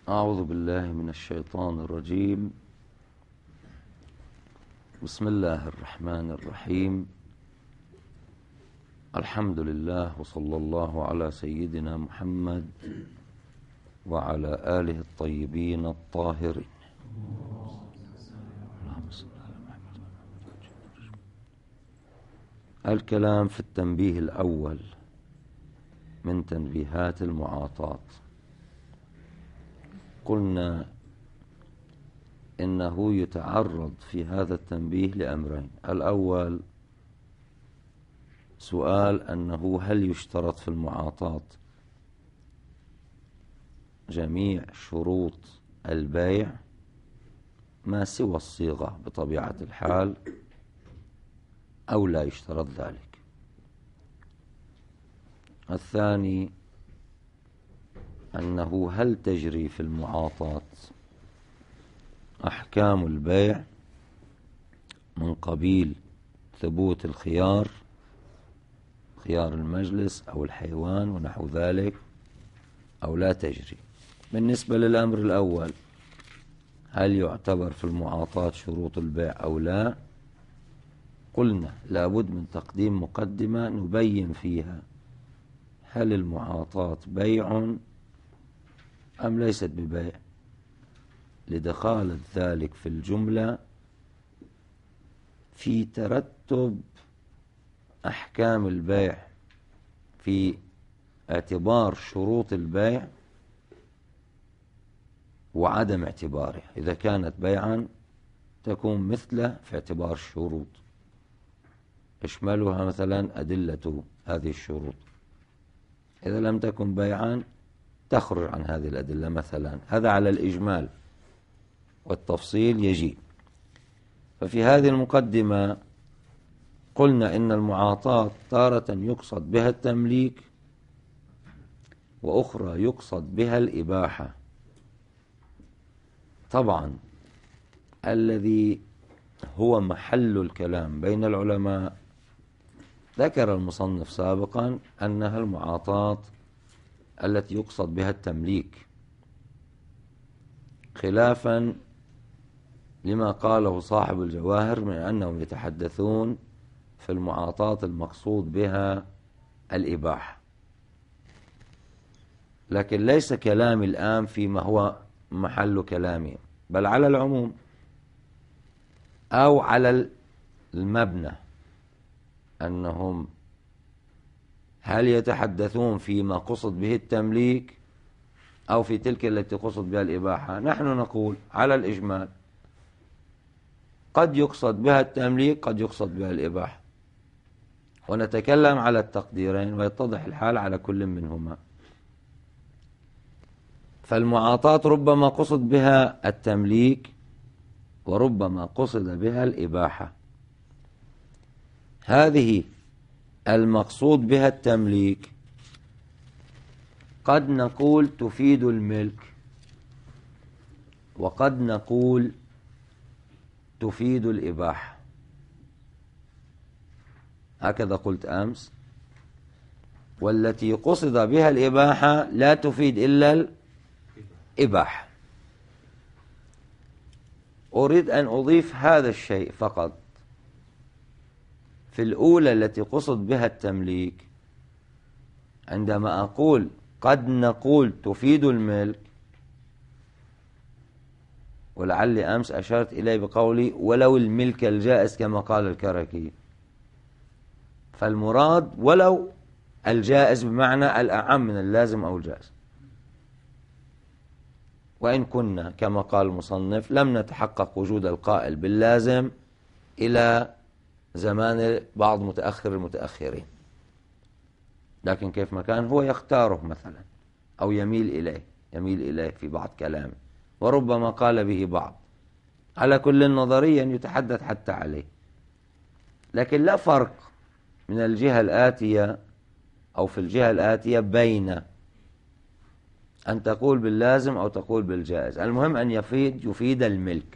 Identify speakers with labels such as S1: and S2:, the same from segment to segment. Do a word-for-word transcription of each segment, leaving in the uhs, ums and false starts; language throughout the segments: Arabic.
S1: أعوذ بالله من الشيطان الرجيم. بسم الله الرحمن الرحيم. الحمد لله وصلى الله على سيدنا محمد وعلى آله الطيبين الطاهرين. الكلام في التنبيه الأول من تنبيهات المعاطاة. قلنا إنه يتعرض في هذا التنبيه لأمرين. الأول سؤال أنه هل يشترط في المعاطاة جميع شروط البيع ما سوى الصيغة بطبيعة الحال أو لا يشترط ذلك. الثاني أنه هل تجري في المعاطاة أحكام البيع من قبيل ثبوت الخيار، خيار المجلس أو الحيوان ونحو ذلك، أو لا تجري. بالنسبة للأمر الأول، هل يعتبر في المعاطاة شروط البيع أو لا؟ قلنا لابد من تقديم مقدمة نبين فيها هل المعاطاة بيع أم ليست ببيع، لدخالة ذلك في الجملة في ترتب أحكام البيع في اعتبار شروط البيع وعدم اعتباره. إذا كانت بيعا تكون مثله في اعتبار الشروط، اشملها مثلا أدلة هذه الشروط. إذا لم تكن بيعا تخرج عن هذه الأدلة مثلا. هذا على الإجمال، والتفصيل يجي. ففي هذه المقدمة قلنا إن المعاطاة تارة يقصد بها التمليك، وأخرى يقصد بها الإباحة. طبعا الذي هو محل الكلام بين العلماء، ذكر المصنف سابقا أنها المعاطاة التي يقصد بها التمليك، خلافا لما قاله صاحب الجواهر من أنهم يتحدثون في المعاطاة المقصود بها الإباحة. لكن ليس كلامي الآن فيما هو محل كلامي، بل على العموم أو على المبنى، أنهم هل يتحدثون فيما قصد به التمليك أو في تلك التي قصد بها الإباحة. نحن نقول على الإجمال قد يقصد بها التمليك، قد يقصد بها الإباحة، ونتكلم على التقديرين ويتضح الحال على كل منهما. فالمعاطاة ربما قصد بها التمليك وربما قصد بها الإباحة. هذه المقصود بها التمليك قد نقول تفيد الملك، وقد نقول تفيد الإباحة. هكذا قلت أمس. والتي قصد بها الإباحة لا تفيد إلا الإباحة. أريد أن أضيف هذا الشيء فقط. في الأولى التي قصد بها التمليك، عندما أقول قد نقول تفيد الملك، ولعلي أمس أشرت إليه بقولي ولو الملك الجائز كما قال الكركي، فالمراد ولو الجائز بمعنى الأعم من اللازم أو الجائز. وإن كنا كما قال المصنف لم نتحقق وجود القائل باللازم إلى زمان بعض متأخر المتأخرين، لكن كيف ما كان هو يختاره مثلا أو يميل إليه يميل إليه في بعض كلامه، وربما قال به بعض. على كل نظريا يتحدث حتى عليه. لكن لا فرق من الجهة الآتية أو في الجهة الآتية بين أن تقول باللازم أو تقول بالجائز. المهم أن يفيد يفيد الملك،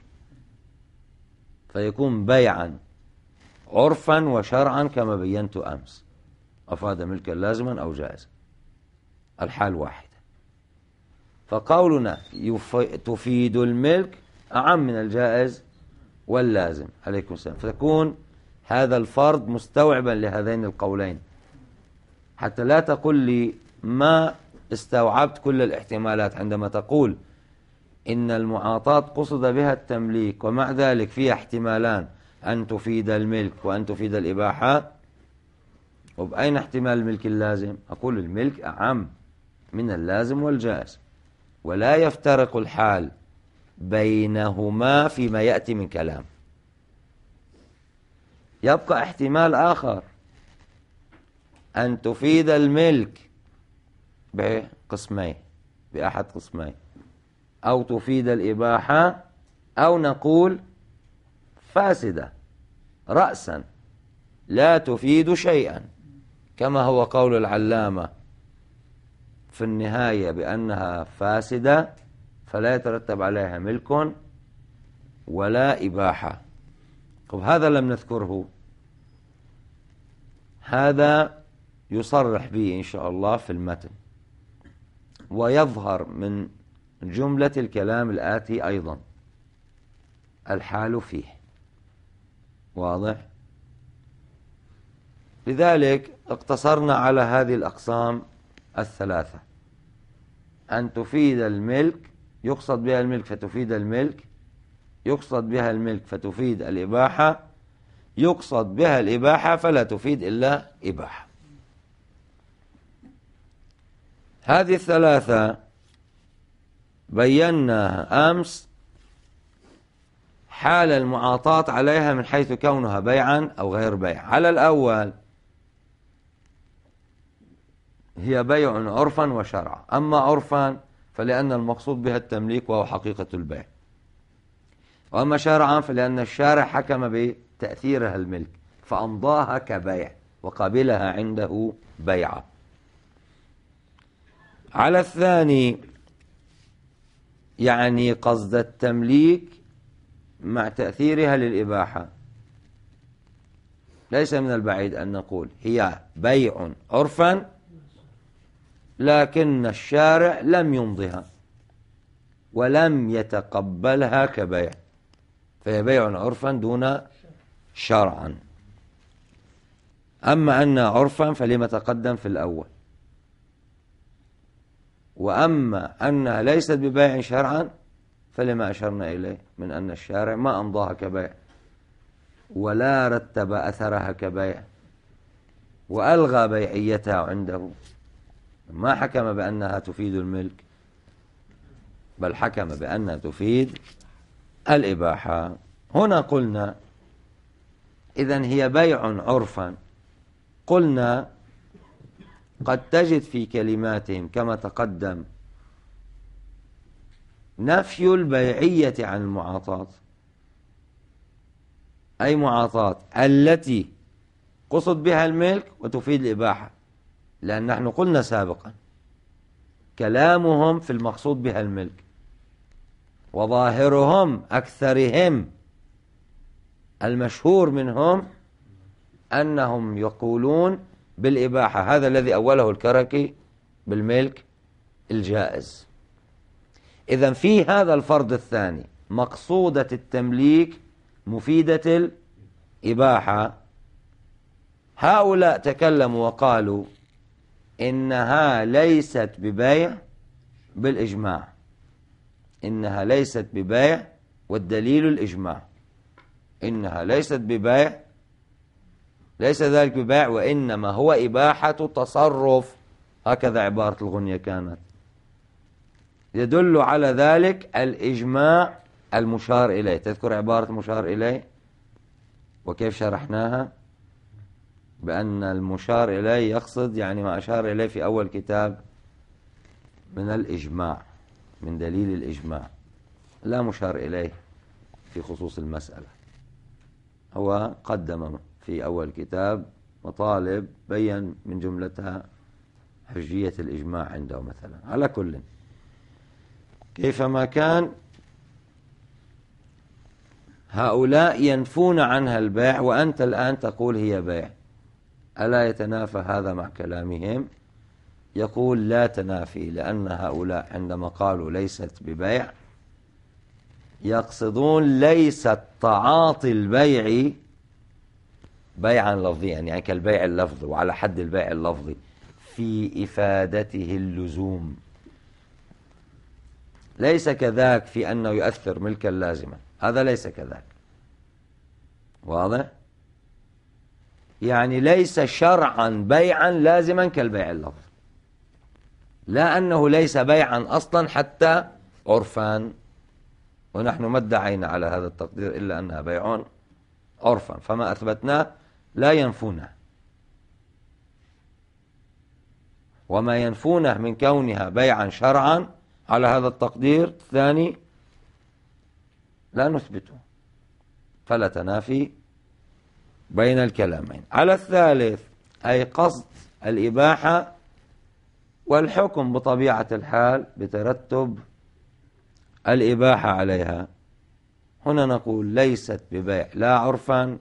S1: فيكون بيعا عرفا وشرعا كما بينت أمس، أفاد ملكا لازما أو جائزا، الحال واحدة. فقولنا تفيد الملك أعم من الجائز واللازم. عليكم السلام. فتكون هذا الفرض مستوعبا لهذين القولين، حتى لا تقول لي ما استوعبت كل الاحتمالات عندما تقول إن المعاطاة قصد بها التمليك ومع ذلك فيها احتمالان، أن تفيد الملك وأن تفيد الإباحة. وبأين احتمال الملك اللازم؟ أقول الملك أعم من اللازم والجائز، ولا يفترق الحال بينهما فيما يأتي من كلام. يبقى احتمال آخر، أن تفيد الملك بقسمين، بأحد قسمين، أو تفيد الإباحة، أو نقول فاسدة رأسا لا تفيد شيئا، كما هو قول العلامة في النهاية بأنها فاسدة فلا يترتب عليها ملك ولا إباحة. طب هذا لم نذكره، هذا يصرح به إن شاء الله في المتن، ويظهر من جملة الكلام الآتي أيضا الحال فيه. واضح؟ لذلك اقتصرنا على هذه الأقسام الثلاثة: أن تفيد الملك، يقصد بها الملك فتفيد الملك، يقصد بها الملك فتفيد الإباحة، يقصد بها الإباحة فلا تفيد إلا إباحة. هذه الثلاثة بيناها أمس حال المعاطاة عليها من حيث كونها بيعا أو غير بيع. على الأول هي بيع عرفا وشرعا. أما عرفا فلأن المقصود بها التمليك وهو حقيقة البيع، وأما شرعا فلأن الشارع حكم بتأثيرها الملك فأمضاها كبيع وقبلها عنده بيعا. على الثاني يعني قصد التمليك مع تأثيرها للإباحة، ليس من البعيد أن نقول هي بيع عرفا لكن الشارع لم يمضها ولم يتقبلها كبيع، فهي بيع عرفا دون شرعا. أما أن عرفا فلما تقدم في الأول، وأما أنها ليست ببيع شرعا فلما أشرنا إليه من أن الشارع ما أمضاها كبيع ولا رتب أثرها كبيع وألغى بيعيتها عنده، ما حكم بأنها تفيد الملك بل حكم بأنها تفيد الإباحة. هنا قلنا إذن هي بيع عرفا. قلنا قد تجد في كلماتهم كما تقدم نفي البيعية عن المعاطاة، أي معاطاة التي قصد بها الملك وتفيد الإباحة، لأن نحن قلنا سابقا كلامهم في المقصود بها الملك، وظاهرهم أكثرهم المشهور منهم أنهم يقولون بالإباحة، هذا الذي أوله الكركي بالملك الجائز. إذن في هذا الفرض الثاني مقصودة التمليك مفيدة الإباحة، هؤلاء تكلموا وقالوا إنها ليست ببيع بالإجماع، إنها ليست ببيع والدليل الإجماع، إنها ليست ببيع، ليس ذلك ببيع وإنما هو إباحة تصرف، هكذا عبارة الغنية كانت. يدل على ذلك الإجماع المشار إليه. تذكر عبارة المشار إليه وكيف شرحناها؟ بأن المشار إليه يقصد يعني ما أشار إليه في أول كتاب من الإجماع، من دليل الإجماع، لا مشار إليه في خصوص المسألة. هو قدم في أول كتاب مطالب بيّن من جملتها حجية الإجماع عنده مثلا. على كل كيفما كان هؤلاء ينفون عنها البيع وأنت الآن تقول هي بيع، ألا يتنافى هذا مع كلامهم؟ يقول لا تنافي، لأن هؤلاء عندما قالوا ليست ببيع يقصدون ليست تعاطي البيع بيعا لفظيا، يعني كالبيع اللفظي وعلى حد البيع اللفظي في إفادته اللزوم، ليس كذاك في أنه يؤثر ملكا لازما، هذا ليس كذاك. واضح؟ يعني ليس شرعا بيعا لازما كالبيع اللفظي، لا أنه ليس بيعا أصلا حتى عرفان، ونحن ما ادعينا على هذا التقدير إلا أنها بيع عرفا، فما أثبتناه لا ينفونه، وما ينفونه من كونها بيعا شرعا على هذا التقدير الثاني لا نثبته، فلا تنافي بين الكلامين. على الثالث أي قصد الإباحة والحكم بطبيعة الحال بترتب الإباحة عليها، هنا نقول ليست ببيع لا عرفا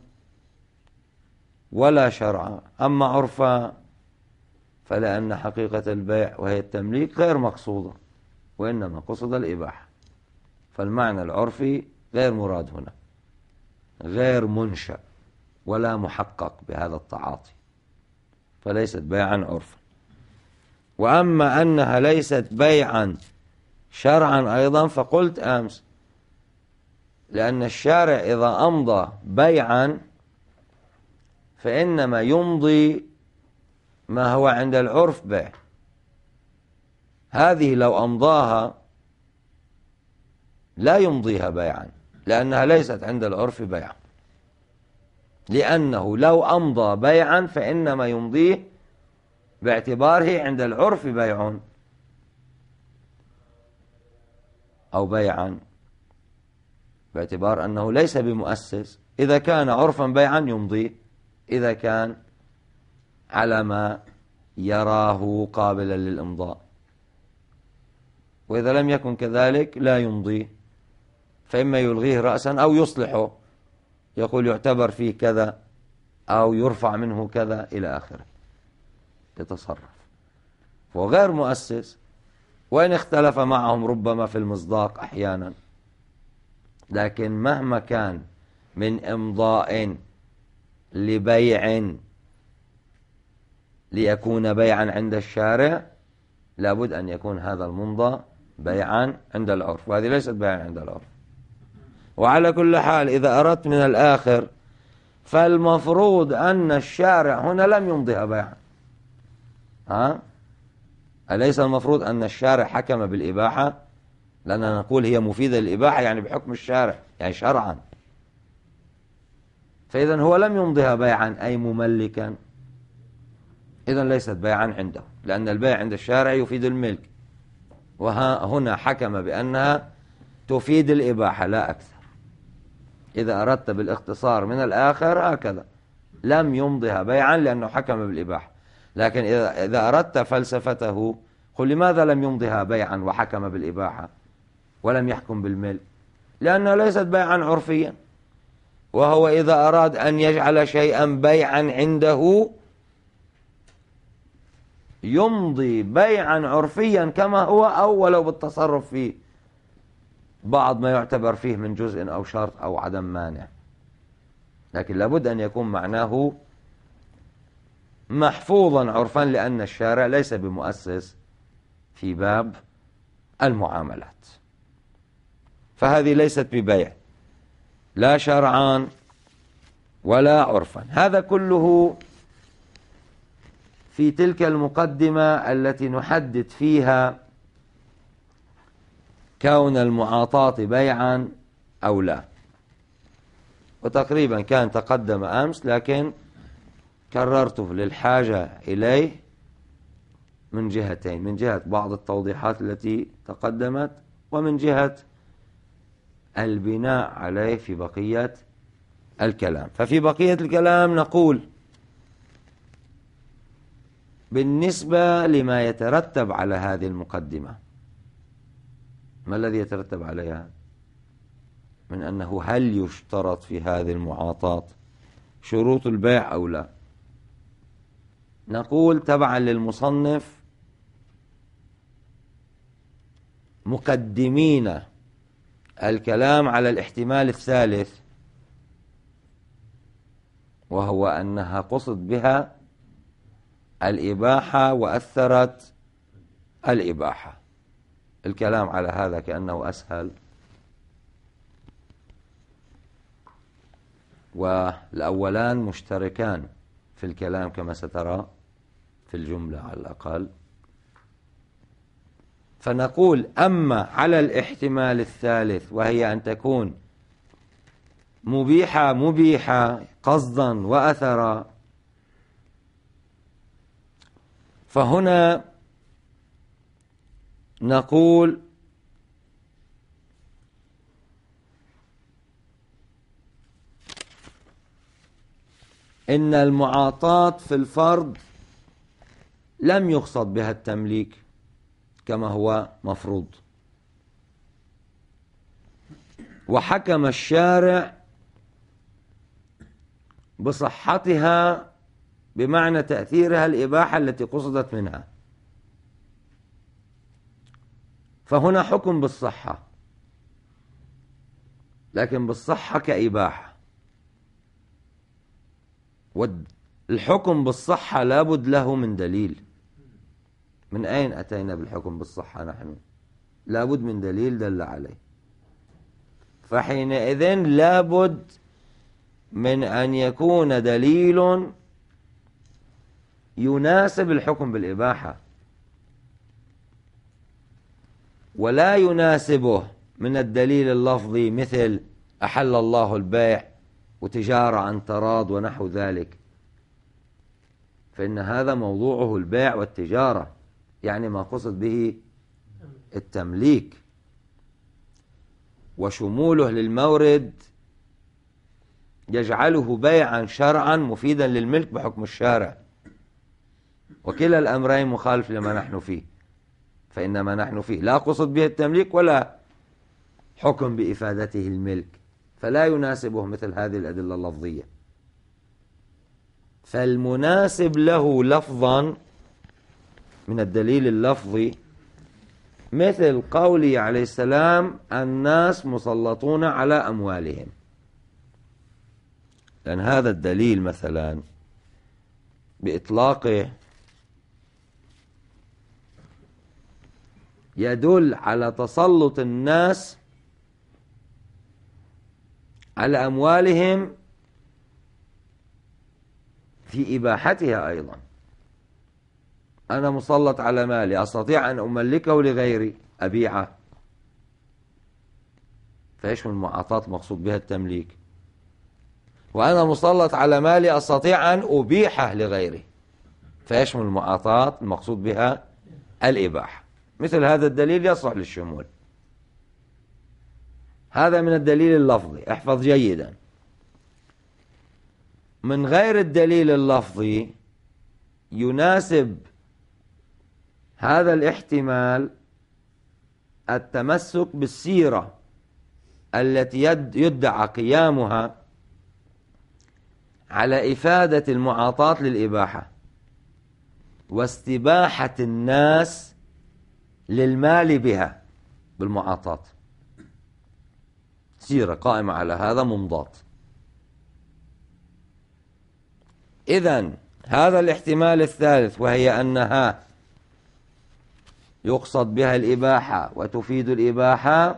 S1: ولا شرعا. أما عرفا فلأن حقيقة البيع وهي التمليك غير مقصودة، وإنما قصد الإباحة، فالمعنى العرفي غير مراد هنا، غير منشأ ولا محقق بهذا التعاطي، فليست بيعا عرفا. وأما أنها ليست بيعا شرعا أيضا فقلت أمس لأن الشارع إذا أمضى بيعا فإنما يمضي ما هو عند العرف بيع، هذه لو أمضاها لا يمضيها بيعا لأنها ليست عند العرف بيعا، لأنه لو أمضى بيعا فإنما يمضيه باعتباره عند العرف بيع أو بيعا، باعتبار أنه ليس بمؤسس. إذا كان عرفا بيعا يمضيه، إذا كان على ما يراه قابلا للإمضاء، وإذا لم يكن كذلك لا يمضيه، فإما يلغيه رأسا أو يصلحه، يقول يعتبر فيه كذا أو يرفع منه كذا إلى آخره، يتصرف. فهو غير مؤسس، وإن اختلف معهم ربما في المصداق أحيانا، لكن مهما كان من إمضاء لبيع ليكون بيعا عند الشارع لابد أن يكون هذا الممضى بيعا عند العرف، وهذه ليست بيعا عند العرف. وعلى كل حال إذا أردت من الآخر فالمفروض أن الشارع هنا لم يمضيها بيعا، ها؟ أليس المفروض أن الشارع حكم بالإباحة؟ لأننا نقول هي مفيدة للإباحة يعني بحكم الشارع يعني شرعا، فإذا هو لم يمضيها بيعا أي مملكا، إذا ليست بيعا عنده، لأن البيع عند الشارع يفيد الملك، وهنا حكم بأنها تفيد الإباحة لا أكثر. إذا أردت بالاختصار من الآخر هكذا، لم يمضيها بيعا لأنه حكم بالإباحة. لكن إذا إذا أردت فلسفته قل لماذا لم يمضيها بيعا وحكم بالإباحة ولم يحكم بالملك؟ لأنها ليست بيعا عرفيا، وهو إذا أراد أن يجعل شيئا بيعا عنده يمضي بيعا عرفيا كما هو، أو ولو بالتصرف فيه بعض ما يعتبر فيه من جزء أو شرط أو عدم مانع، لكن لابد أن يكون معناه محفوظا عرفا، لأن الشارع ليس بمؤسس في باب المعاملات، فهذه ليست ببيع لا شرعا ولا عرفا. هذا كله في تلك المقدمة التي نحدد فيها كون المعاطاة بيعا أو لا، وتقريبا كان تقدم أمس لكن كررته للحاجة إليه من جهتين، من جهة بعض التوضيحات التي تقدمت، ومن جهة البناء عليه في بقية الكلام. ففي بقية الكلام نقول بالنسبة لما يترتب على هذه المقدمة، ما الذي يترتب عليها من أنه هل يشترط في هذه المعاطاة شروط البيع أو لا؟ نقول تبعا للمصنف مقدمين الكلام على الاحتمال الثالث، وهو أنها قصد بها الإباحة وأثرت الإباحة. الكلام على هذا كأنه أسهل، والأولان مشتركان في الكلام كما سترى في الجملة على الأقل. فنقول أما على الاحتمال الثالث، وهي أن تكون مبيحة مبيحة قصدا وأثرا، فهنا نقول إن المعاطاة في الفرض لم يقصد بها التمليك كما هو مفروض، وحكم الشارع بصحتها بمعنى تأثيرها الإباحة التي قصدت منها. فهنا حكم بالصحة، لكن بالصحة كإباحة، والحكم بالصحة لابد له من دليل. من أين أتينا بالحكم بالصحة نحن؟ لابد من دليل دل عليه، فحينئذ لابد من أن يكون دليل يناسب الحكم بالإباحة، ولا يناسبه من الدليل اللفظي مثل أحل الله البيع وتجارة عن تراض ونحو ذلك، فإن هذا موضوعه البيع والتجارة، يعني ما قصد به التمليك، وشموله للمورد يجعله بيعا شرعا مفيدا للملك بحكم الشارع، وكلا الأمرين مخالف لما نحن فيه. فإن ما نحن فيه لا قصد به التمليك ولا حكم بإفادته الملك، فلا يناسبه مثل هذه الأدلة اللفظية. فالمناسب له لفظا من الدليل اللفظي مثل قوله عليه السلام الناس مسلطون على أموالهم، لأن هذا الدليل مثلا بإطلاقه يدل على تسلط الناس على أموالهم في إباحتها أيضا. أنا مسلط على مالي، أستطيع أن أملكه لغيري، أبيعه، فإيش من المعاطاة مقصود بها التمليك؟ وأنا مسلط على مالي أستطيع أن أبيحه لغيري، فإيش من المعاطاة المقصود بها الإباحة. مثل هذا الدليل يصلح للشمول. هذا من الدليل اللفظي، احفظ جيدا. من غير الدليل اللفظي يناسب هذا الاحتمال التمسك بالسيرة التي يدعى قيامها على إفادة المعاطاة للإباحة واستباحة الناس للمال بها بالمعاطاة، سيرة قائمة على هذا منضات. إذن هذا الاحتمال الثالث، وهي أنها يقصد بها الإباحة وتفيد الإباحة،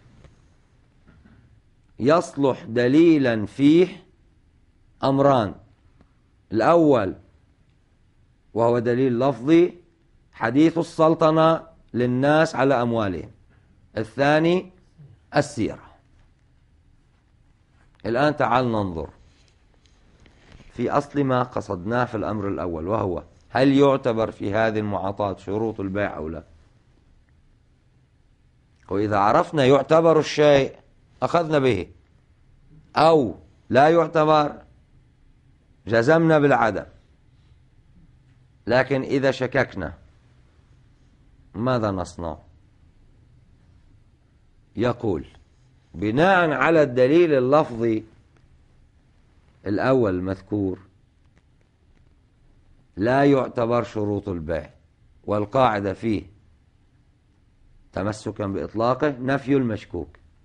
S1: يصلح دليلا فيه أمران. الأول وهو دليل لفظي، حديث السلطنة للناس على أموالهم. الثاني السيرة. الآن تعال ننظر في أصل ما قصدناه في الأمر الأول، وهو هل يعتبر في هذه المعاطاة شروط البيع أو لا؟ وإذا عرفنا يعتبر الشيء أخذنا به، أو لا يعتبر جزمنا بالعدم. لكن إذا شككنا ماذا نصنع؟ يقول بناء على الدليل اللفظي الأول المذكور لا يعتبر شروط البيع، والقاعدة فيه تمسكا بإطلاقه نفي المشكوك،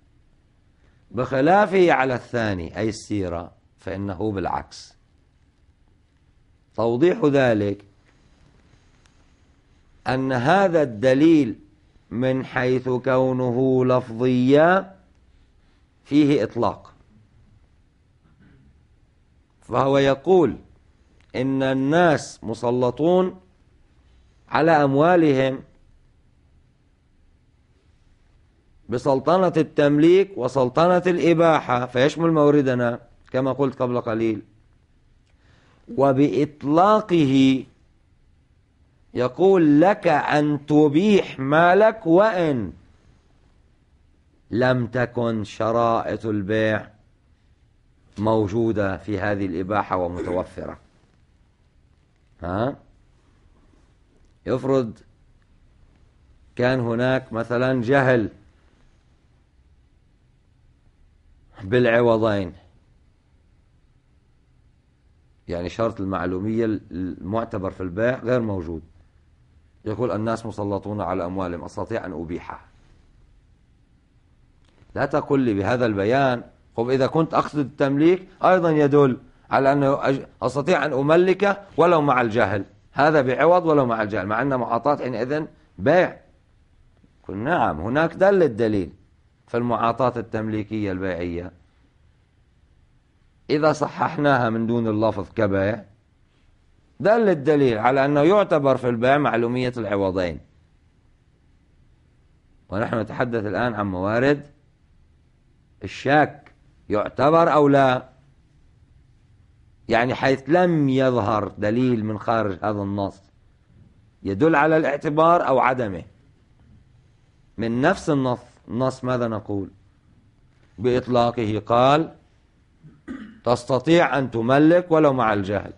S1: بخلافه على الثاني أي السيرة فإنه بالعكس. توضيح ذلك أن هذا الدليل من حيث كونه لفظيا فيه إطلاق، فهو يقول إن الناس مسلطون على أموالهم بسلطنة التمليك وسلطنة الإباحة، فيشمل موردنا كما قلت قبل قليل. وبإطلاقه يقول لك أن تبيح مالك وإن لم تكن شرائط البيع موجودة في هذه الإباحة ومتوفرة. ها؟ يفرض كان هناك مثلا جهل بالعوضين، يعني شرط المعلومية المعتبر في البيع غير موجود، يقول الناس مسلطون على أموالهم أستطيع أن أبيحها. لا تقل لي بهذا البيان خب إذا كنت أقصد التمليك أيضا يدل على أنه أستطيع أن أملك ولو مع الجهل، هذا بعوض ولو مع الجهل، مع أن معاطاة حينئذ بيع. قل نعم هناك دل الدليل في المعاطاة التمليكية البيعية إذا صححناها من دون اللفظ كبيع دل الدليل على أنه يعتبر في البيع معلومية العوضين. ونحن نتحدث الآن عن موارد الشك، يعتبر أو لا، يعني حيث لم يظهر دليل من خارج هذا النص يدل على الاعتبار أو عدمه. من نفس النص النص ماذا نقول؟ بإطلاقه قال تستطيع أن تملك ولو مع الجهل،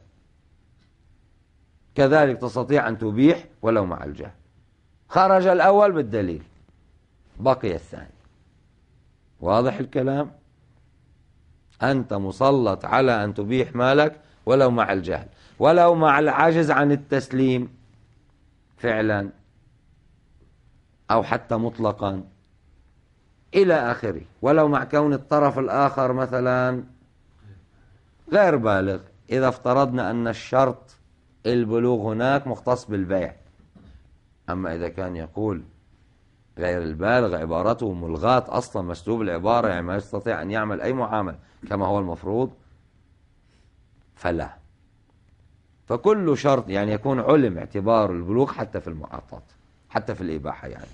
S1: كذلك تستطيع أن تبيح ولو مع الجهل. خرج الأول بالدليل بقي الثاني. واضح الكلام؟ أنت مسلط على أن تبيح مالك ولو مع الجهل، ولو مع العجز عن التسليم فعلا أو حتى مطلقا إلى آخره، ولو مع كون الطرف الآخر مثلا غير بالغ، إذا افترضنا أن الشرط البلوغ هناك مختص بالبيع. أما إذا كان يقول غير البالغ عبارته ملغاة أصلا، مسلوب العبارة يعني ما يستطيع أن يعمل أي معاملة كما هو المفروض فلا. فكل شرط يعني يكون علم اعتبار البلوغ حتى في المعاطاة حتى في الإباحة يعني.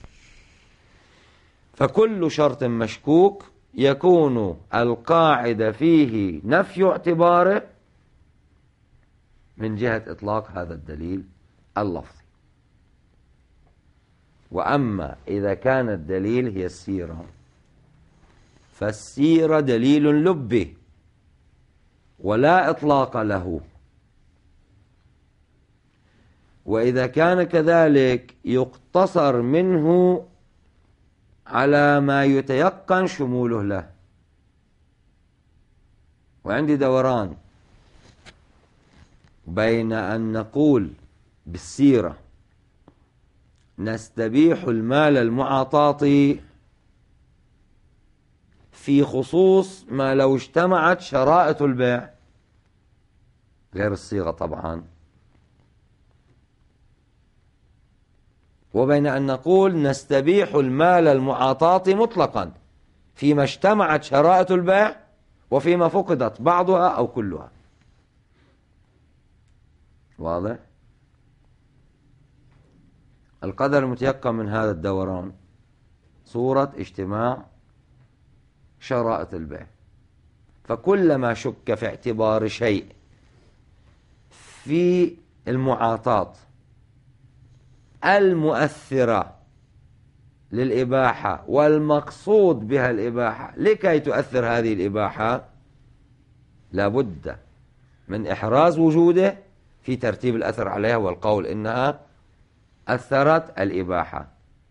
S1: فكل شرط مشكوك يكون القاعدة فيه نفي اعتباره من جهة إطلاق هذا الدليل اللفظي. وأما إذا كان الدليل هي السيرة فالسيرة دليل لبه ولا إطلاق له، وإذا كان كذلك يقتصر منه على ما يتيقن شموله له. وعندي دوران بين أن نقول بالسيرة نستبيح المال المعاطاة في خصوص ما لو اجتمعت شرائط البيع غير الصيغة طبعا، وبين أن نقول نستبيح المال المعاطاة مطلقا فيما اجتمعت شرائط البيع وفيما فقدت بعضها أو كلها. واضح؟ القدر المتيقن من هذا الدوران صورة اجتماع شرائط البيع، فكلما شك في اعتبار شيء في المعاطاة المؤثرة للإباحة والمقصود بها الإباحة، لكي تؤثر هذه الإباحة لابد من إحراز وجوده في ترتيب الأثر عليها والقول إنها أثرت الإباحة،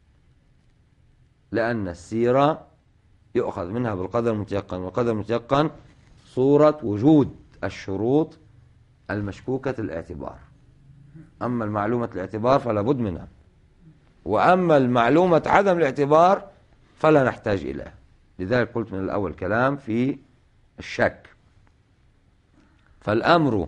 S1: لأن السيرة يؤخذ منها بالقدر المتيقن، والقدر المتيقن صورة وجود الشروط المشكوكة الاعتبار. أما المعلومة الاعتبار فلا بد منها، وأما المعلومة عدم الاعتبار فلا نحتاج إليه. لذلك قلت من الأول كلام في الشك. فالأمر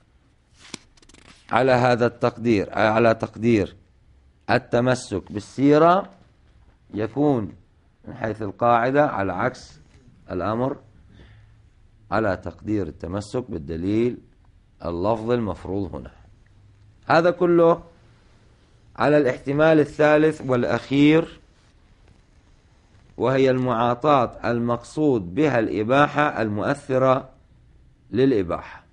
S1: على هذا التقدير، على تقدير التمسك بالسيرة، يكون من حيث القاعدة على عكس الأمر على تقدير التمسك بالدليل اللفظ المفروض هنا. هذا كله على الاحتمال الثالث والأخير، وهي المعاطاة المقصود بها الإباحة المؤثرة للإباحة.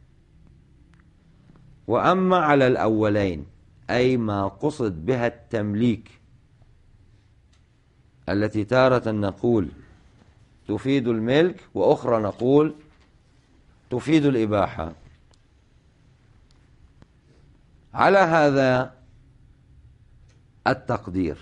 S1: وأما على الأولين، أي ما قصد بها التمليك، التي تارة نقول تفيد الملك وأخرى نقول تفيد الإباحة، على هذا التقدير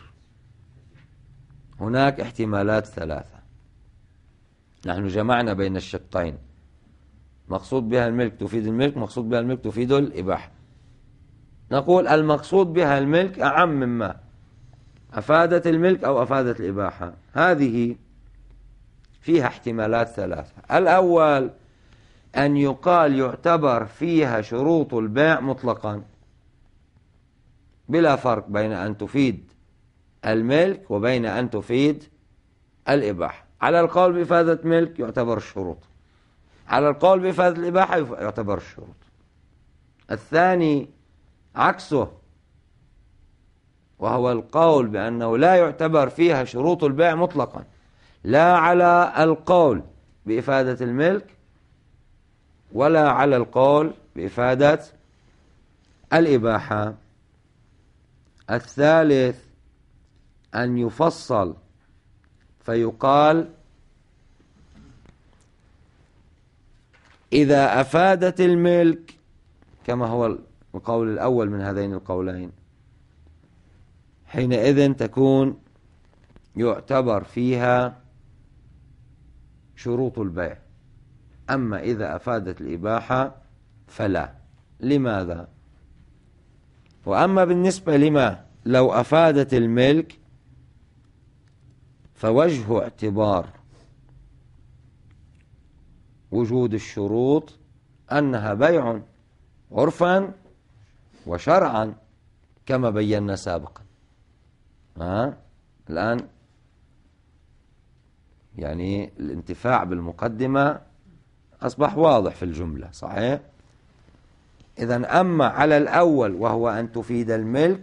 S1: هناك احتمالات ثلاثة. نحن جمعنا بين الشقين، مقصود بها الملك تفيد الملك، مقصود بها الملك تفيد الإباحة. نقول المقصود بها الملك أعم مما أفادت الملك أو أفادت الإباحة. هذه فيها احتمالات ثلاثة. الأول أن يقال يعتبر فيها شروط البيع مطلقا بلا فرق بين أن تفيد الملك وبين أن تفيد الإباحة. على القول بإفادة ملك يعتبر الشروط، على القول بإفادة الإباحة يعتبر الشروط. الثاني عكسه، وهو القول بأنه لا يعتبر فيها شروط البيع مطلقا، لا على القول بإفادة الملك ولا على القول بإفادة الإباحة. الثالث أن يفصل فيقال إذا أفادت الملك، كما هو القول الأول من هذين القولين، حينئذ تكون يعتبر فيها شروط البيع، أما إذا أفادت الإباحة فلا. لماذا؟ وأما بالنسبة لما لو أفادت الملك فوجه اعتبار وجود الشروط أنها بيع عرفا وشرعا كما بينا سابقا. ها؟ الآن يعني الانتفاع بالمقدمة أصبح واضح في الجملة، صحيح؟ إذن أما على الأول وهو أن تفيد الملك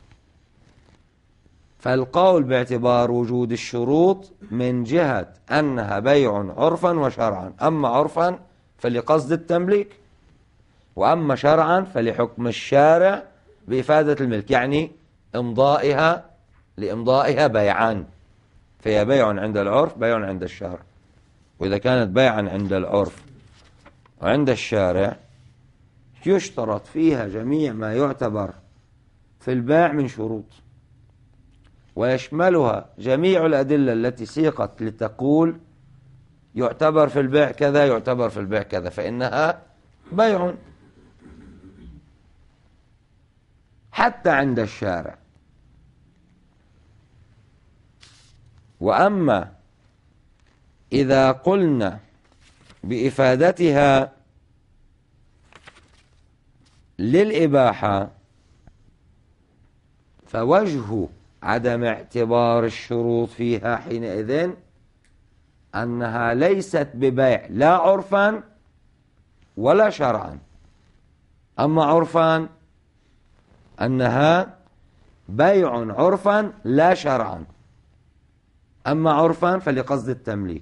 S1: فالقول باعتبار وجود الشروط من جهة أنها بيع عرفا وشرعا، أما عرفا فلقصد التمليك، وأما شرعا فلحكم الشارع بإفادة الملك، يعني إمضائها لإمضائها بيعان، فهي بيع عند العرف بيع عند الشارع. وإذا كانت بيعا عند العرف وعند الشارع يشترط فيها جميع ما يعتبر في البيع من شروط، ويشملها جميع الأدلة التي سيقت لتقول يعتبر في البيع كذا يعتبر في البيع كذا، فإنها بيع حتى عند الشارع. وأما إذا قلنا بإفادتها للإباحة فوجه عدم اعتبار الشروط فيها حينئذ أنها ليست ببيع لا عرفا ولا شرعا. أما عرفا أنها بيع عرفا لا شرعا، أما عرفا فلقصد التمليك.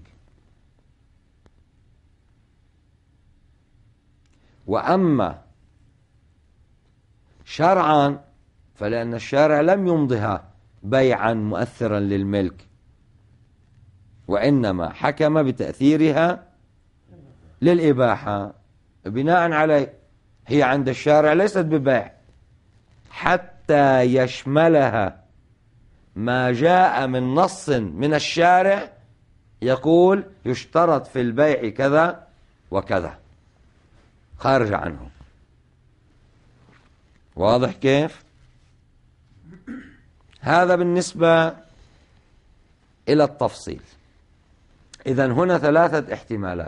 S1: وأما شرعا فلأن الشارع لم يمضها بيعا مؤثرا للملك، وإنما حكم بتأثيرها للإباحة. بناء عليه هي عند الشارع ليست ببيع حتى يشملها ما جاء من نص من الشارع يقول يشترط في البيع كذا وكذا خارج عنه. واضح كيف؟ هذا بالنسبة إلى التفصيل. إذن هنا ثلاثة احتمالات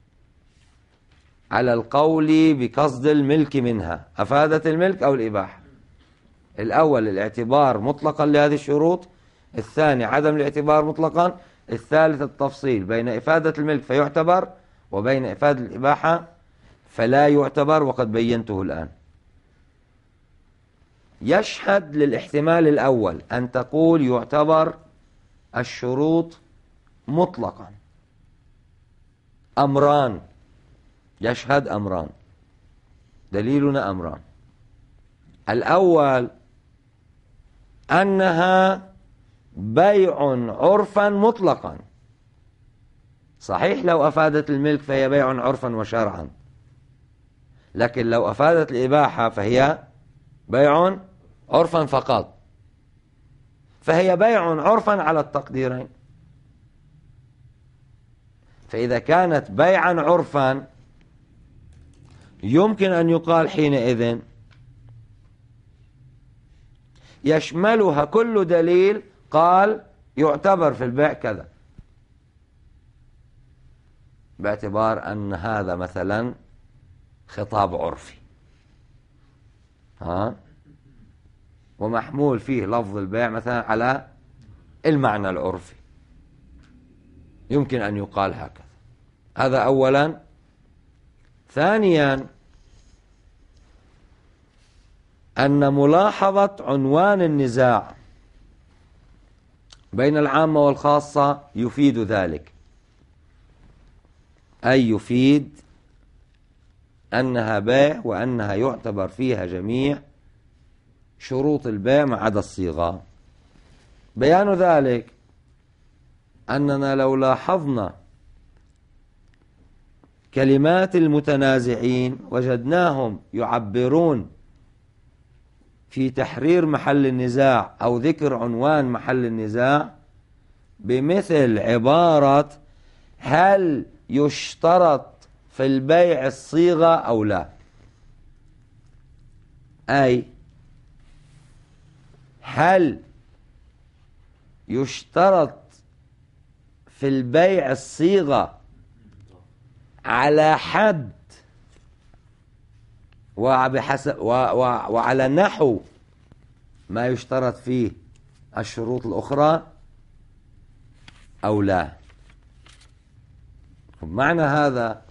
S1: على القول بقصد الملك منها، أفادت الملك أو الإباحة. الأول الاعتبار مطلقا لهذه الشروط، الثاني عدم الاعتبار مطلقا، الثالث التفصيل بين إفادة الملك فيعتبر وبين إفادة الإباحة فلا يعتبر، وقد بينته الآن. يشهد للاحتمال الأول أن تقول يعتبر الشروط مطلقا أمران، يشهد أمران، دليلنا أمران. الأول أنها بيع عرفا مطلقا، صحيح لو أفادت الملك فهي بيع عرفا وشرعا، لكن لو أفادت الإباحة فهي بيع عرفا فقط، فهي بيع عرفا على التقديرين. فإذا كانت بيعا عرفا يمكن أن يقال حينئذ يشملها كل دليل قال يعتبر في البيع كذا، باعتبار أن هذا مثلا خطاب عرفي ها ومحمول فيه لفظ البيع مثلا على المعنى العرفي، يمكن أن يقال هكذا. هذا أولا. ثانيا أن ملاحظة عنوان النزاع بين العامة والخاصة يفيد ذلك، أي يفيد أنها بيع وأنها يعتبر فيها جميع شروط البيع ما عدا الصيغة. بيان ذلك أننا لو لاحظنا كلمات المتنازعين وجدناهم يعبرون في تحرير محل النزاع أو ذكر عنوان محل النزاع بمثل عبارة هل يشترط في البيع الصيغة أو لا، أي هل يشترط في البيع الصيغة على حد وبحسب وعلى نحو ما يشترط فيه الشروط الأخرى أو لا. معنى هذا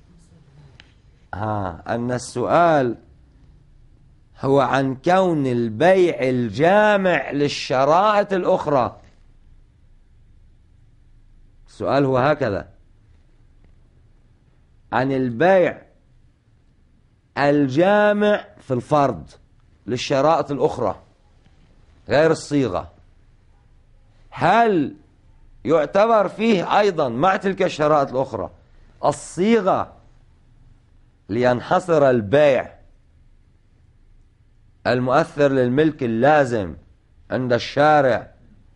S1: ها أن السؤال هو عن كون البيع الجامع للشرائط الأخرى. السؤال هو هكذا، عن البيع الجامع في الفرض للشرائط الأخرى غير الصيغة، هل يعتبر فيه أيضا مع تلك الشرائط الأخرى الصيغة لينحصر البيع المؤثر للملك اللازم عند الشارع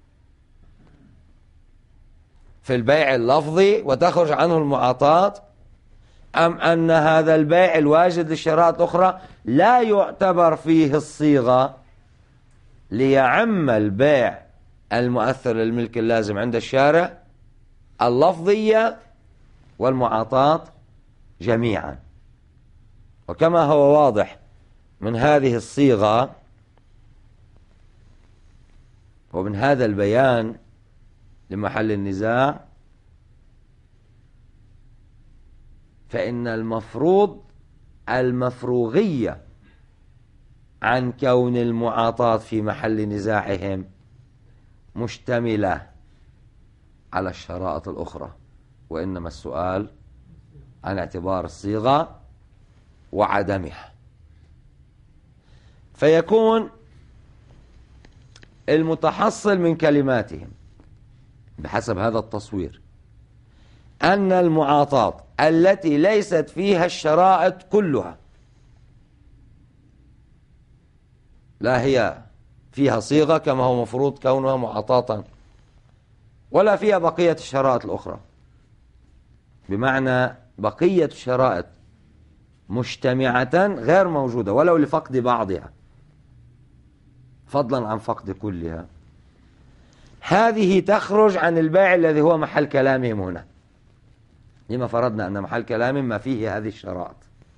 S1: في البيع اللفظي وتخرج عنه المعاطاة، أم أن هذا البيع الواجد للشرائط الأخرى لا يعتبر فيه الصيغة ليعم البيع المؤثر للملك اللازم عند الشارع اللفظية والمعاطاة جميعا. وكما هو واضح من هذه الصيغة ومن هذا البيان لمحل النزاع، فإن المفروض المفروغية عن كون المعاطاة في محل نزاعهم مشتملة على الشرائط الأخرى، وإنما السؤال عن اعتبار الصيغة وعدمها. فيكون المتحصل من كلماتهم بحسب هذا التصوير أن المعاطاة التي ليست فيها الشرائط كلها لا هي فيها صيغة كما هو مفروض كونها معاطاة ولا فيها بقية الشرائط الأخرى، بمعنى بقية الشرائط مجتمعة غير موجودة ولو لفقد بعضها فضلا عن فقد كلها، هذه تخرج عن البيع الذي هو محل كلامهم هنا. لما فرضنا أن محل كلامهم ما فيه هذه الشرائط،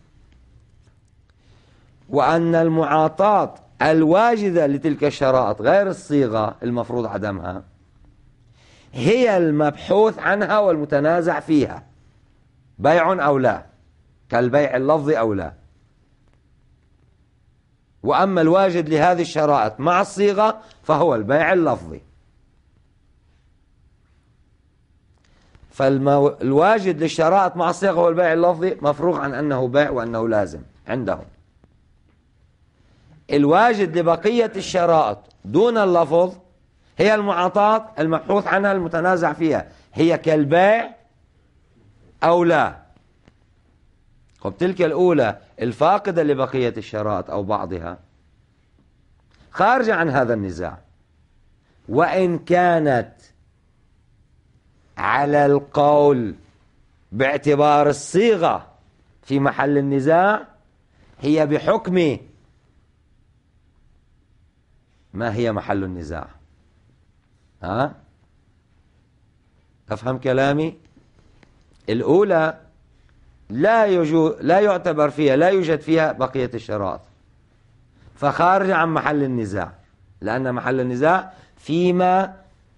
S1: وأن المعاطاة الواجدة لتلك الشرائط غير الصيغة المفروض عدمها هي المبحوث عنها والمتنازع فيها، بيع أو لا، كالبيع اللفظي أو لا. وأما الواجد لهذه الشرائط مع الصيغة فهو البيع اللفظي. فالواجد للشرائط مع الصيغة هو البيع اللفظي، مفروغ عن أنه بيع وأنه لازم عندهم. الواجد لبقية الشرائط دون اللفظ هي المعاطاة المبحوث عنها المتنازع فيها، هي كالبيع أو لا. طب تلك الأولى الفاقدة لبقية الشرائط أو بعضها خارجة عن هذا النزاع، وإن كانت على القول باعتبار الصيغة في محل النزاع هي بحكم ما هي محل النزاع. ها؟ أفهم كلامي؟ الأولى لا يوجد لا يعتبر فيها لا يوجد فيها بقية الشرائط، فخارج عن محل النزاع، لأن محل النزاع فيما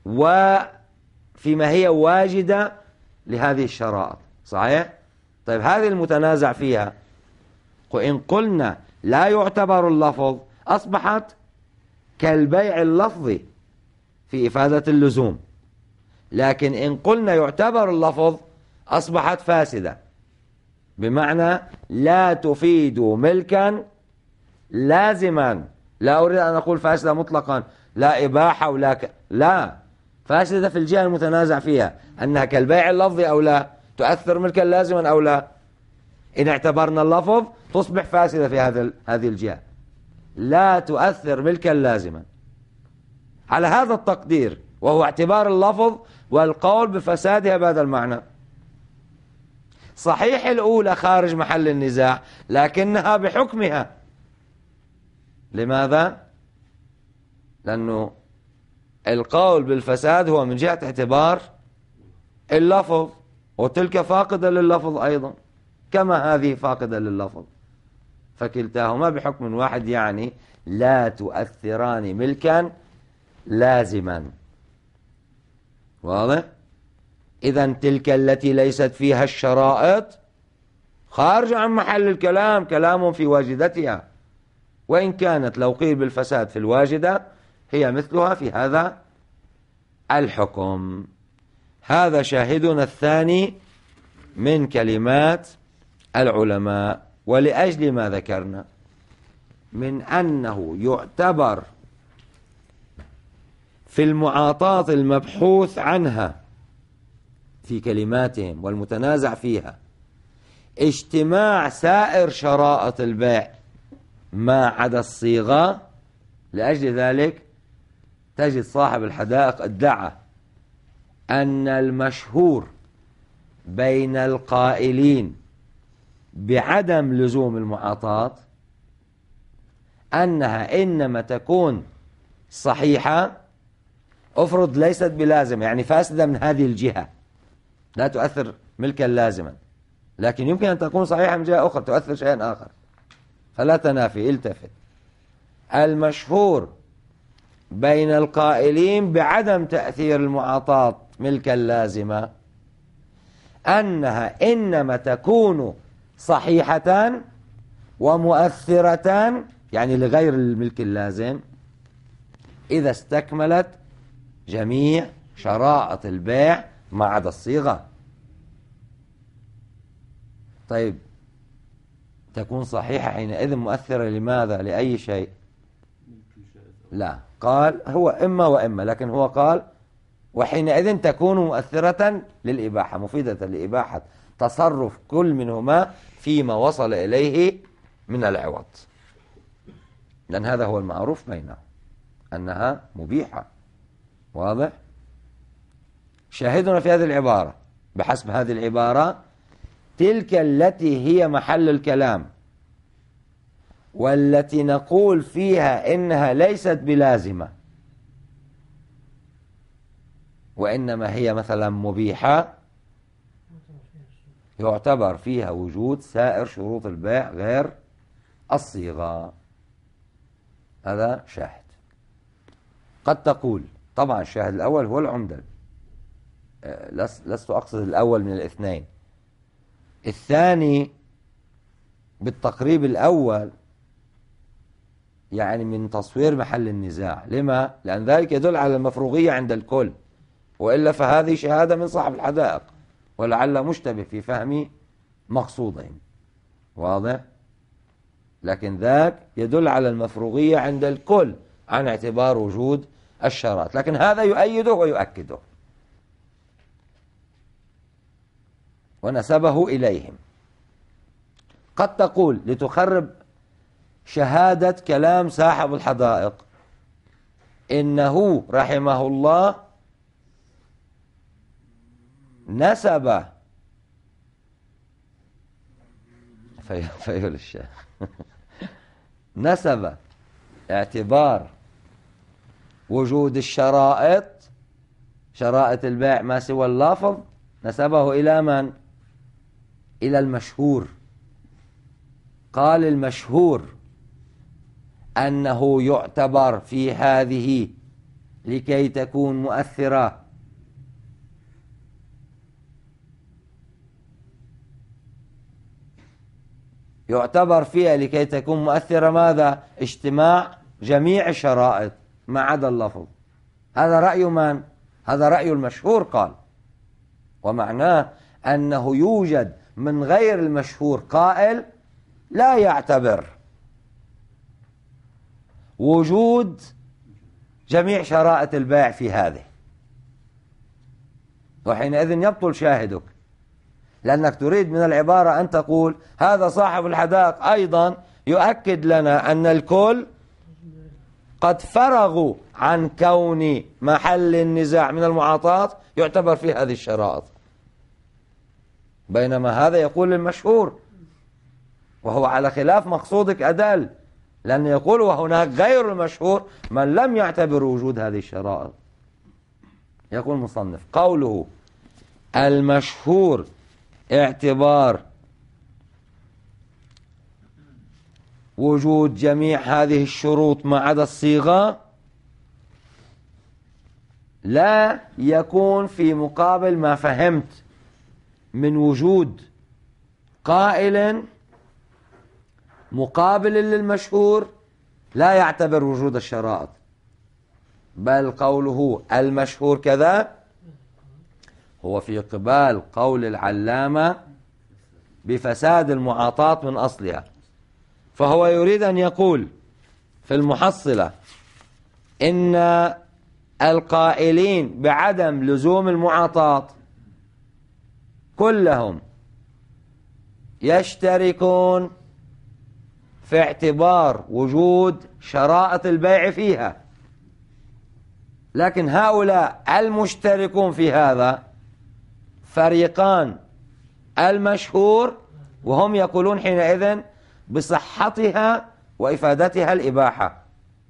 S1: وفيما هي واجدة لهذه الشرائط. صحيح؟ طيب هذه المتنازع فيها، وإن قلنا لا يعتبر اللفظ أصبحت كالبيع اللفظي في إفادة اللزوم، لكن إن قلنا يعتبر اللفظ أصبحت فاسدة، بمعنى لا تفيد ملكا لازما. لا أريد أن أقول فاسدة مطلقا، لا إباحة ولا ك... لا، فاسدة في الجهة المتنازع فيها أنها كالبيع اللفظي أو لا، تؤثر ملكا لازما أو لا. إن اعتبرنا اللفظ تصبح فاسدة في هذا هذه الجهة، لا تؤثر ملكا لازما. على هذا التقدير وهو اعتبار اللفظ والقول بفسادها بهذا المعنى، صحيح الأولى خارج محل النزاع لكنها بحكمها. لماذا؟ لأنه القول بالفساد هو من جهة اعتبار اللفظ، وتلك فاقدة لللفظ أيضا كما هذه فاقدة لللفظ، فكلتاهما بحكم واحد، يعني لا تؤثران ملكا لازما. واضح؟ إذن تلك التي ليست فيها الشرائط خارج عن محل الكلام، كلام في واجدتها، وإن كانت لو قيل بالفساد في الواجدة هي مثلها في هذا الحكم. هذا شاهدنا الثاني من كلمات العلماء. ولأجل ما ذكرنا من أنه يعتبر في المعاطاة المبحوث عنها في كلماتهم والمتنازع فيها اجتماع سائر شرائط البيع ما عدا الصيغة، لأجل ذلك تجد صاحب الحدائق ادعى أن المشهور بين القائلين بعدم لزوم المعاطاة أنها إنما تكون صحيحة، أفرض ليست بلازم، يعني فاسدة من هذه الجهة لا تؤثر ملكا لازما، لكن يمكن أن تكون صحيحة من جهة أخرى تؤثر شيئا آخر، فلا تنافي. التفت. المشهور بين القائلين بعدم تأثير المعاطاة ملكا لازمة أنها إنما تكون صحيحة ومؤثرة، يعني لغير الملك اللازم، إذا استكملت جميع شرائط البيع ما عدا الصيغة. طيب تكون صحيحة حينئذ مؤثرة لماذا؟ لأي شيء؟ لا، قال هو إما وإما، لكن هو قال وحينئذ تكون مؤثرة للإباحة، مفيدة لإباحة تصرف كل منهما فيما وصل إليه من العوض، لأن هذا هو المعروف بينهم أنها مبيحة. واضح؟ شاهدنا في هذه العبارة بحسب هذه العبارة تلك التي هي محل الكلام والتي نقول فيها إنها ليست بلازمة وإنما هي مثلا مبيحة يعتبر فيها وجود سائر شروط البيع غير الصيغة. هذا شاهد. قد تقول طبعا الشاهد الأول هو العمدة، لست أقصد الأول من الاثنين، الثاني بالتقريب الأول يعني من تصوير محل النزاع. لما؟ لأن ذلك يدل على المفروغية عند الكل، وإلا فهذه شهادة من صاحب الحدائق ولعل مشتبه في فهم مقصودين. واضح؟ لكن ذاك يدل على المفروغية عند الكل عن اعتبار وجود الشرائط، لكن هذا يؤيده ويؤكده ونسبه إليهم. قد تقول لتخرب شهادة كلام صاحب الحدائق إنه رحمه الله نسب في فيقول الشيخ نسب اعتبار وجود الشرائط، شرائط البيع ما سوى اللفظ، نسبه إلى من؟ إلى المشهور. قال المشهور أنه يعتبر في هذه لكي تكون مؤثرة يعتبر فيها لكي تكون مؤثرة ماذا؟ اجتماع جميع الشرائط ما عدا اللفظ. هذا رأي من؟ هذا رأي المشهور. قال ومعناه أنه يوجد من غير المشهور قائل لا يعتبر وجود جميع شرائط البيع في هذه، وحينئذ يبطل شاهدك، لأنك تريد من العبارة أن تقول هذا صاحب الحدائق أيضا يؤكد لنا أن الكل قد فرغوا عن كون محل النزاع من المعاطاة يعتبر في هذه الشرائط، بينما هذا يقول المشهور وهو على خلاف مقصودك أدل، لأن يقول وهناك غير المشهور من لم يعتبر وجود هذه الشرائط. يقول المصنف قوله المشهور اعتبار وجود جميع هذه الشروط ما عدا الصيغة لا يكون في مقابل ما فهمت من وجود قائل مقابل للمشهور لا يعتبر وجود الشرائط، بل قوله المشهور كذا هو في قبال قول العلامة بفساد المعاطاة من أصلها. فهو يريد أن يقول في المحصلة إن القائلين بعدم لزوم المعاطاة كلهم يشتركون في اعتبار وجود شرائط البيع فيها، لكن هؤلاء المشتركون في هذا فريقان، المشهور وهم يقولون حينئذ بصحتها وإفادتها الإباحة،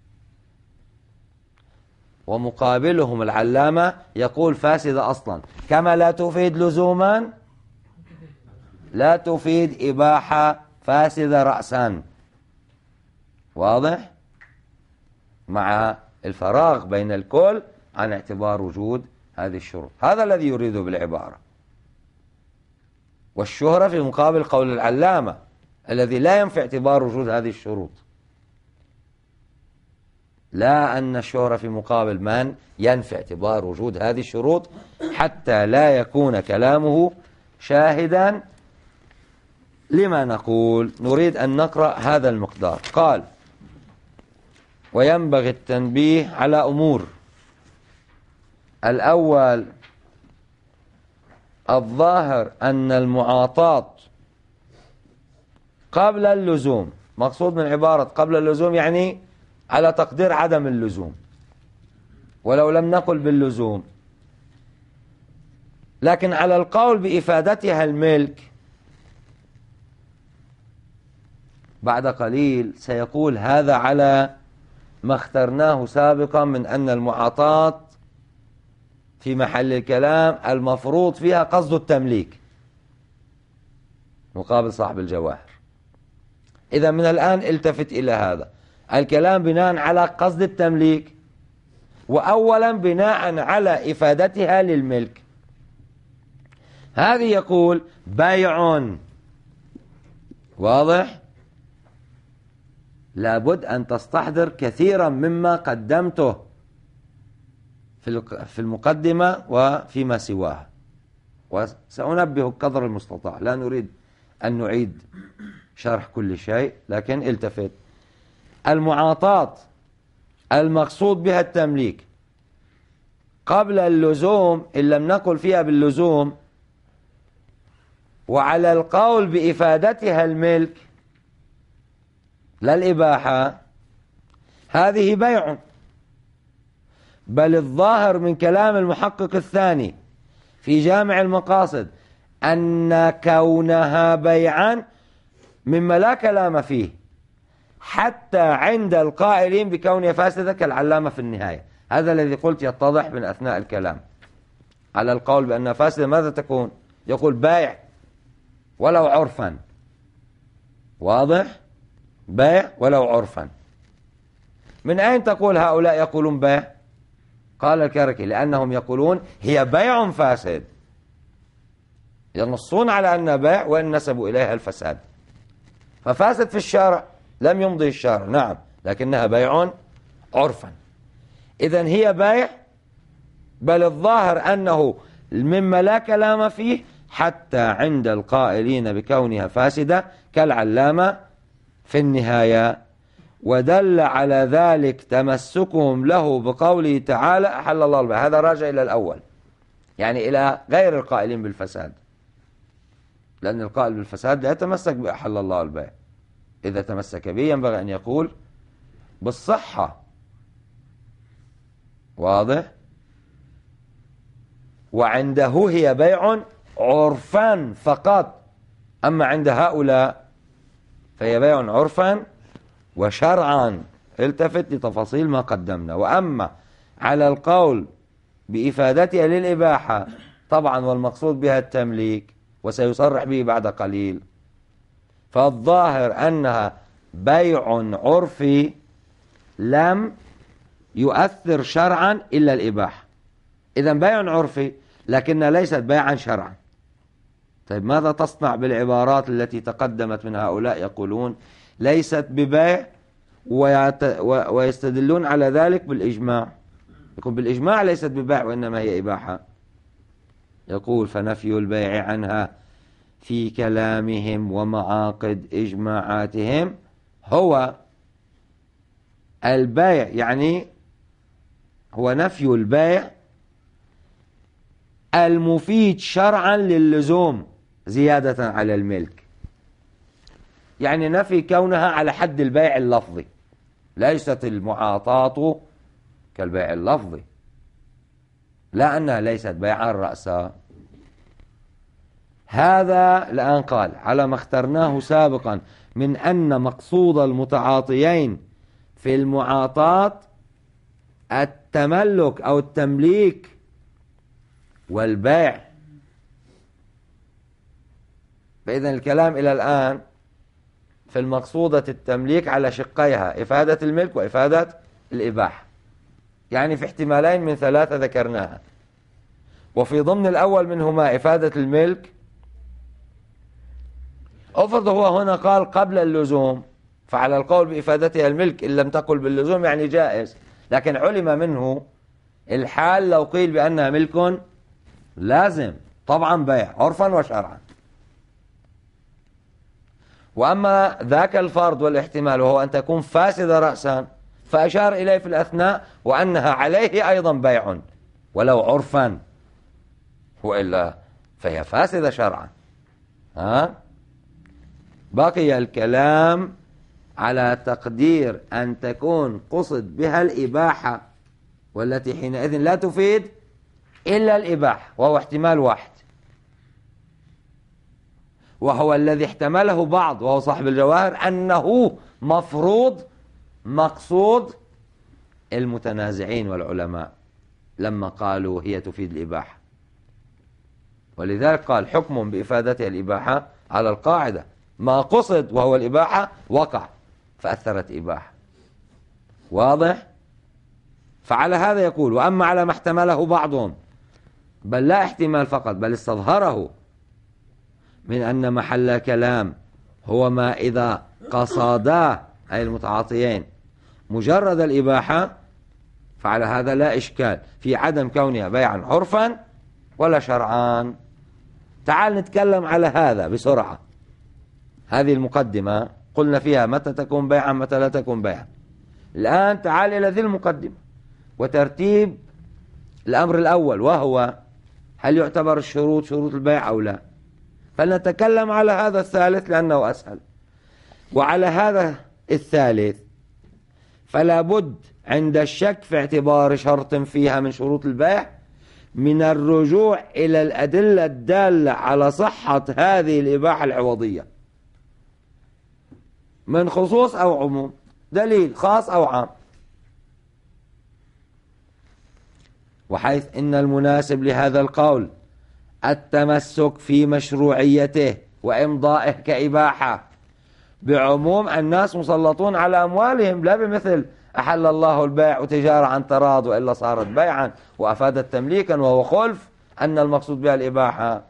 S1: ومقابلهم العلامة يقول فاسدة أصلا، كما لا تفيد لزوما لا تفيد إباحة، فاسدة رأسا. واضح؟ مع الفراغ بين الكل عن اعتبار وجود هذه الشروط. هذا الذي يريده بالعبارة. والشهرة في مقابل قول العلامة الذي لا ينفع اعتبار وجود هذه الشروط، لا أن الشهرة في مقابل من ينفع اعتبار وجود هذه الشروط حتى لا يكون كلامه شاهدا لما نقول. نريد أن نقرأ هذا المقدار. قال وينبغي التنبيه على أمور. الأول الظاهر أن المعاطاة قبل اللزوم، مقصود من عبارة قبل اللزوم يعني على تقدير عدم اللزوم ولو لم نقل باللزوم، لكن على القول بإفادتها الملك بعد قليل سيقول هذا على ما اخترناه سابقا من أن المعاطاة في محل الكلام المفروض فيها قصد التمليك مقابل صاحب الجواهر. إذا من الآن التفت إلى هذا الكلام بناء على قصد التمليك، وأولا بناء على إفادتها للملك. هذه يقول بيع، واضح؟ لابد أن تستحضر كثيرا مما قدمته في المقدمة وفيما سواها، وسأنبه قدر المستطاع. لا نريد أن نعيد شرح كل شيء، لكن التفت. المعاطاة المقصود بها التمليك قبل اللزوم، إن لم نقل فيها باللزوم، وعلى القول بإفادتها الملك لا الإباحة، هذه بيع. بل الظاهر من كلام المحقق الثاني في جامع المقاصد أن كونها بيعا مما لا كلام فيه، حتى عند القائلين بكونها فاسدة كالعلامة في النهاية. هذا الذي قلت يتضح من أثناء الكلام. على القول بأنها فاسدة ماذا تكون؟ يقول بيع ولو عرفا، واضح؟ بيع ولو عرفا. من أين تقول هؤلاء يقولون بيع؟ قال الكركي لأنهم يقولون هي بيع فاسد، ينصون على أنها بيع وإن نسبوا إليها الفساد، ففاسد في الشارع لم يمضي الشارع، نعم، لكنها بيع عرفا. إذن هي بيع، بل الظاهر أنه مما لا كلام فيه حتى عند القائلين بكونها فاسدة كالعلامة في النهاية. ودل على ذلك تمسكهم له بقوله تعالى أحل الله البيع. هذا راجع إلى الأول، يعني إلى غير القائلين بالفساد، لأن القائل بالفساد لا يتمسك بأحل الله البيع. إذا تمسك به ينبغي أن يقول بالصحة، واضح؟ وعنده هي بيع عرفا فقط، أما عند هؤلاء فهي بيع عرفا وشرعا. التفت لتفاصيل ما قدمنا. وأما على القول بإفادتها للإباحة طبعا والمقصود بها التمليك، وسيصرح به بعد قليل، فالظاهر أنها بيع عرفي لم يؤثر شرعا إلا الإباحة. إذن بيع عرفي لكنها ليست بيعا شرعا. طيب ماذا تصنع بالعبارات التي تقدمت من هؤلاء يقولون ليست ببيع ويستدلون على ذلك بالإجماع؟ يقول بالإجماع ليست ببيع وإنما هي إباحة. يقول فنفي البيع عنها في كلامهم ومعاقد إجماعاتهم هو البيع، يعني هو نفي البيع المفيد شرعا للزوم زيادة على الملك، يعني نفي كونها على حد البيع اللفظي. ليست المعاطاة كالبيع اللفظي، لا أنها ليست بيعا رأسا. هذا الآن قال على ما اخترناه سابقا من أن مقصود المتعاطيين في المعاطاة التملك أو التمليك والبيع. فإذا الكلام إلى الآن في المقصودة التمليك على شقيها، إفادة الملك وإفادة الإباحة، يعني في احتمالين من ثلاثة ذكرناها. وفي ضمن الأول منهما إفادة الملك، أفرض هو هنا قال قبل اللزوم، فعلى القول بإفادتها الملك إن لم تقل باللزوم يعني جائز، لكن علم منه الحال لو قيل بأنها ملك لازم، طبعا بيع عرفا وشرعا. وأما ذاك الفرض والاحتمال وهو أن تكون فاسدة رأسا، فأشار إليه في الأثناء وأنها عليه أيضا بيع ولو عرفا، وإلا فهي فاسدة شرعا. ها؟ بقي الكلام على تقدير أن تكون قصد بها الإباحة، والتي حينئذ لا تفيد إلا الإباحة، وهو احتمال واحد، وهو الذي احتمله بعض وهو صاحب الجواهر أنه مفروض مقصود المتنازعين والعلماء، لما قالوا هي تفيد الإباحة، ولذلك قال حكم بإفادتها الإباحة على القاعدة، ما قصد وهو الإباحة وقع فأثرت إباحة. واضح؟ فعلى هذا يقول: وأما على ما احتمله بعضهم، بل لا احتمال فقط بل استظهره، من أن محل كلام هو ما إذا قصدا أي المتعاطيين مجرد الإباحة، فعلى هذا لا إشكال في عدم كونها بيعا عرفا ولا شرعان. تعال نتكلم على هذا بسرعة. هذه المقدمة قلنا فيها متى تكون بيعا متى لا تكون بيعا. الآن تعال إلى ذي المقدمة وترتيب الأمر الأول، وهو هل يعتبر الشروط شروط البيع أو لا. فلنتكلم على هذا الثالث لأنه أسهل. وعلى هذا الثالث فلا بد عند الشك في اعتبار شرط فيها من شروط البيع من الرجوع إلى الأدلة الدالة على صحة هذه الإباحة العوضية من خصوص أو عموم، دليل خاص أو عام. وحيث إن المناسب لهذا القول التمسك في مشروعيته وإمضائه كإباحة بعموم الناس مسلطون على أموالهم، لا بمثل أحل الله البيع وتجارة عن تراض وإلا صارت بيعا وأفادت تمليكا وهو خلف أن المقصود بها الإباحة.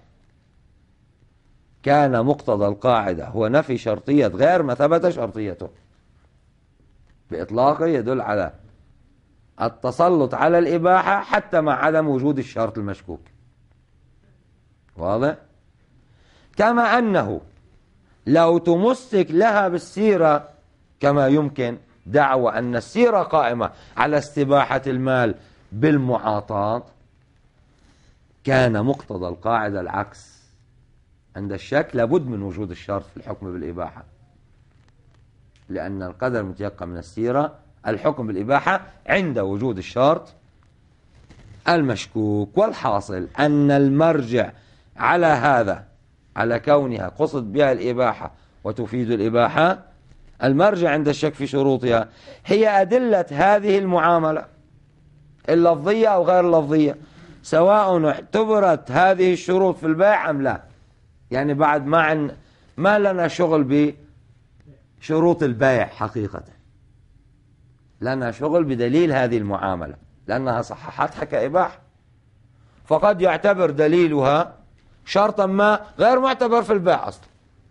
S1: كان مقتضى القاعدة هو نفي شرطية غير ما ثبت شرطيته بإطلاقه، يدل على التسلط على الإباحة حتى مع عدم وجود الشرط المشكوك. واضح؟ كما أنه لو تمسك لها بالسيرة كما يمكن دعوى أن السيرة قائمة على استباحة المال بالمعاطاة، كان مقتضى القاعدة العكس. عند الشك لابد من وجود الشرط في الحكم بالإباحة، لأن القدر متيقن من السيرة، الحكم بالإباحة عند وجود الشرط المشكوك. والحاصل أن المرجع على هذا، على كونها قصد بها الإباحة وتفيد الإباحة، المرجع عند الشك في شروطها هي أدلة هذه المعاملة اللفظية أو غير اللفظية، سواء اعتبرت هذه الشروط في البيع أم لا. يعني بعد ما عن ما لنا شغل بشروط البيع حقيقة، لنا شغل بدليل هذه المعاملة لأنها صححتها كإباحة، فقد يعتبر دليلها شرطا ما غير معتبر في البيع أصلا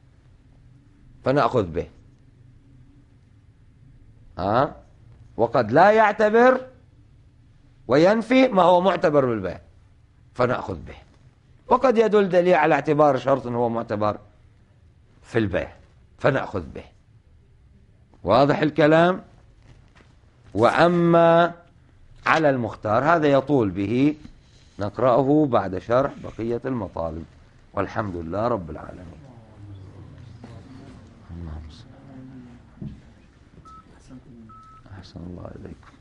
S1: فنأخذ به، ها؟ وقد لا يعتبر وينفي ما هو معتبر بالبيع فنأخذ به، وقد يدل دليل على اعتبار شرط هو معتبر في البيع فنأخذ به. واضح الكلام؟ وأما على المختار هذا يطول به، نقرأه بعد شرح بقية المطالب، والحمد لله رب العالمين. اللهم صل. أحسن الله إليكم.